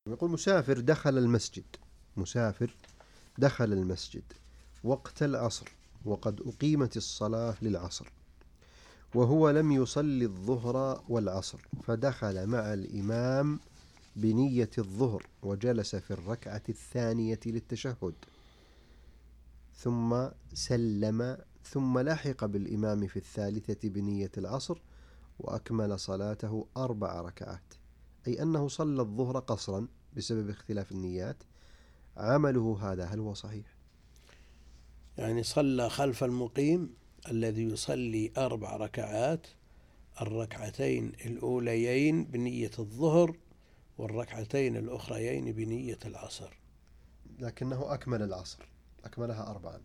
يقول مسافر دخل المسجد وقت العصر وقد أقيمت الصلاة للعصر، وهو لم يصلي الظهر والعصر، فدخل مع الإمام بنية الظهر وجلس في الركعة الثانية للتشهد، ثم سلم، ثم لحق بالإمام في الثالثة بنية العصر وأكمل صلاته 4 ركعات، أي أنه صلى الظهر قصرا بسبب اختلاف النيات. عمله هذا هل هو صحيح؟ يعني صلى خلف المقيم الذي يصلي 4 ركعات، الركعتين الأوليين بنية الظهر والركعتين الأخريين بنية العصر، لكنه أكمل العصر، أكملها 4.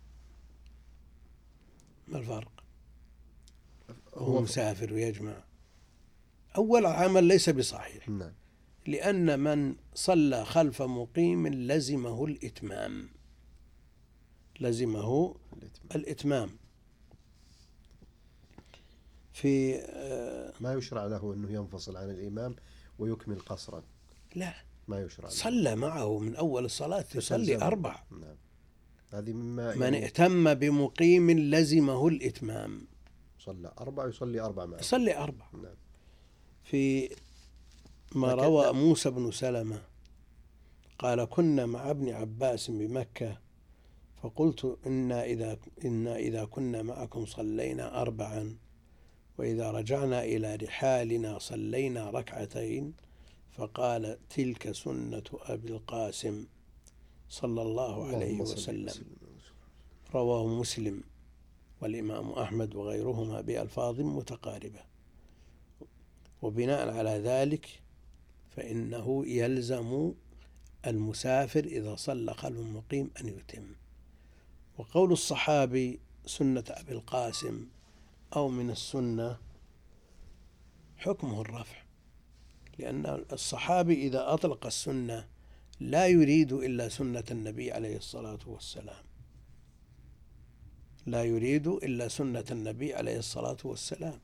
ما الفرق؟ هو مسافر ويجمع. أول عمل ليس بصحيح. نعم. لأن من صلى خلف مقيم لزمه الإتمام، لزمه الإتمام. في ما يشرع له أنه ينفصل عن الإمام ويكمل قصرا. لا، ما يشرع له. صلى معه من أول الصلاة، يصلي 4. نعم. هذه مما من ائتم بمقيم لزمه الإتمام. صلى 4 يصلي 4 معه. يصلي 4. نعم. في ما روى موسى بن سلمة قال: كنا مع ابن عباس بمكة، فقلت إنا إذا كنا معكم صلينا 4، وإذا رجعنا إلى رحالنا صلينا 2، فقال: تلك سنة أبي القاسم صلى الله عليه وسلم. رواه مسلم والإمام أحمد وغيرهما بألفاظ متقاربة. وبناء على ذلك فإنه يلزم المسافر إذا صلى خلف المقيم أن يتم. وقول الصحابي سنة أبي القاسم أو من السنة حكمه الرفع، لأن الصحابي إذا أطلق السنة لا يريد إلا سنة النبي عليه الصلاة والسلام، لا يريد إلا سنة النبي عليه الصلاة والسلام.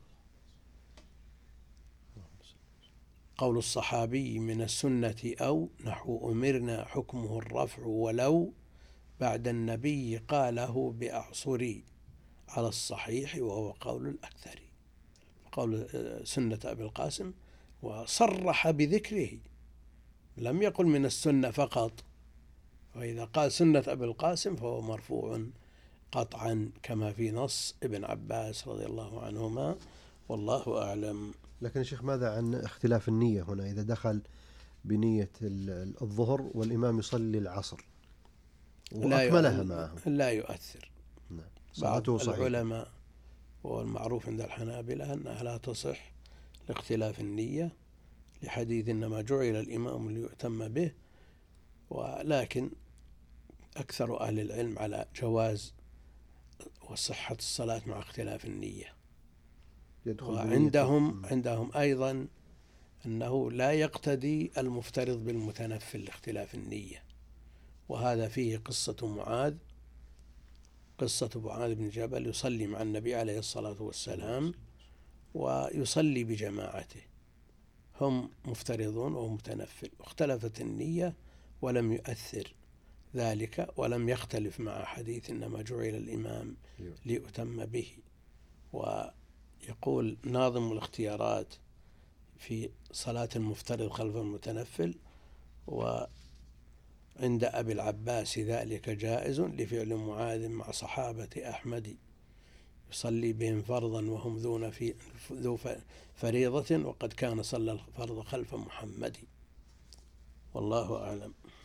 قول الصحابي من السنة أو نحو أمرنا حكمه الرفع ولو بعد النبي قاله بأعصري على الصحيح وهو قول الأكثر. قول سنة أبي القاسم وصرح بذكره، لم يقل من السنة فقط، وإذا قال سنة أبي القاسم فهو مرفوع قطعا كما في نص ابن عباس رضي الله عنهما، والله أعلم. لكن شيخ ماذا عن اختلاف النية هنا؟ إذا دخل بنية الظهر والإمام يصلي العصر وأكملها معه لا يؤثر. نعم. بعض العلماء والمعروف عند الحنابلة أنها لا تصح لاختلاف النية، لحديث إنما جعل الإمام ليؤتم به، ولكن أكثر أهل العلم على جواز وصحة الصلاة مع اختلاف النية. وعندهم أيضا أنه لا يقتدي المفترض بالمتنفل لاختلاف النية، وهذا فيه قصة معاذ بن جبل يصلي مع النبي عليه الصلاة والسلام ويصلي بجماعته، هم مفترضون ومتنفل، اختلفت النية ولم يؤثر ذلك، ولم يختلف مع حديث إنما جعل الإمام ليؤتم به. ويقول ناظم الاختيارات في صلاة المفترض خلف المتنفل: وعند أبي العباس ذلك جائز لفعل معاذ مع صحابة أحمد، يصلي بهم فرضا وهم ذو فريضة، وقد كان صلى الفرض خلف محمد، والله أعلم.